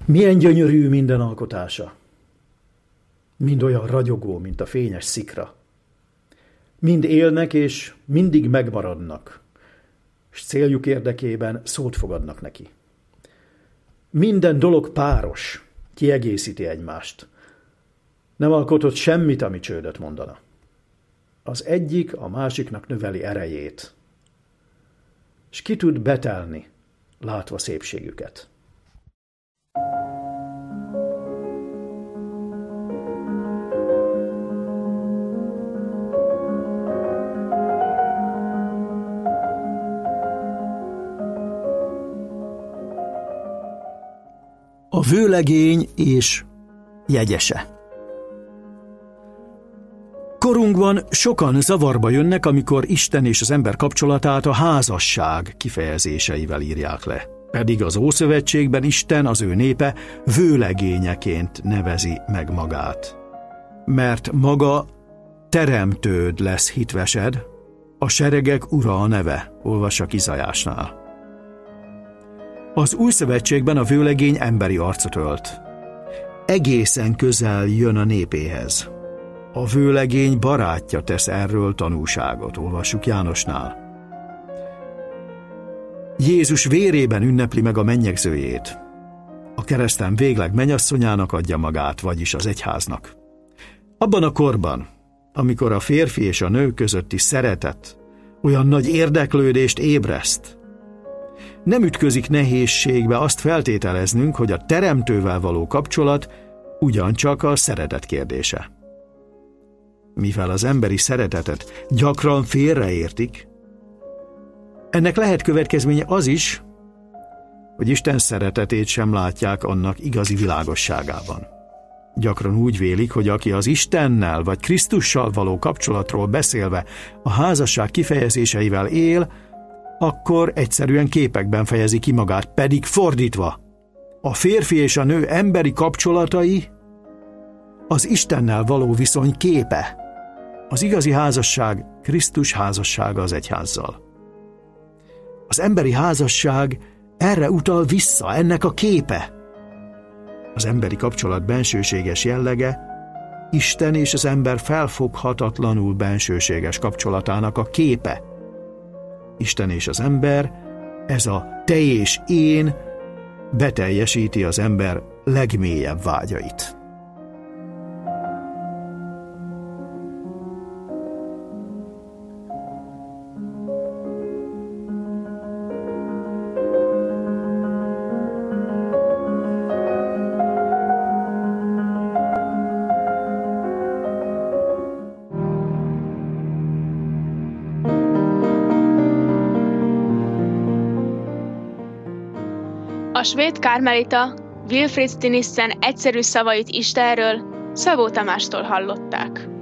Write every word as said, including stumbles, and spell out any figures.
Milyen gyönyörű minden alkotása. Mind olyan ragyogó, mint a fényes szikra. Mind élnek és mindig megmaradnak, és céljuk érdekében szót fogadnak neki. Minden dolog páros, kiegészíti egymást. Nem alkotott semmit, ami csődöt mondana. Az egyik a másiknak növeli erejét, és ki tud betelni, látva szépségüket. A vőlegény és jegyese. Korunkban sokan zavarba jönnek, amikor Isten és az ember kapcsolatát a házasság kifejezéseivel írják le. Pedig az Ószövetségben Isten, az ő népe vőlegényeként nevezi meg magát. Mert maga teremtőd lesz hitvesed, a seregek ura a neve, olvassa Izajásnál. Az Új Szövetségben a vőlegény emberi arcot ölt. Egészen közel jön a népéhez. A vőlegény barátja tesz erről tanúságot, olvassuk Jánosnál. Jézus vérében ünnepli meg a mennyegzőjét. A kereszten végleg mennyasszonyának adja magát, vagyis az egyháznak. Abban a korban, amikor a férfi és a nő közötti szeretet olyan nagy érdeklődést ébreszt, nem ütközik nehézségbe azt feltételeznünk, hogy a teremtővel való kapcsolat ugyancsak a szeretet kérdése. Mivel az emberi szeretetet gyakran félreértik, ennek lehet következménye az is, hogy Isten szeretetét sem látják annak igazi világosságában. Gyakran úgy vélik, hogy aki az Istennel vagy Krisztussal való kapcsolatról beszélve a házasság kifejezéseivel él, akkor egyszerűen képekben fejezi ki magát, pedig fordítva. A férfi és a nő emberi kapcsolatai az Istennel való viszony képe. Az igazi házasság Krisztus házassága az egyházzal. Az emberi házasság erre utal vissza, ennek a képe. Az emberi kapcsolat bensőséges jellege Isten és az ember felfoghatatlanul bensőséges kapcsolatának a képe. Isten és az ember, ez a te és én beteljesíti az ember legmélyebb vágyait. A svéd kármelita Wilfrid Stinissen egyszerű szavait Istenről Szabó Tamástól hallották.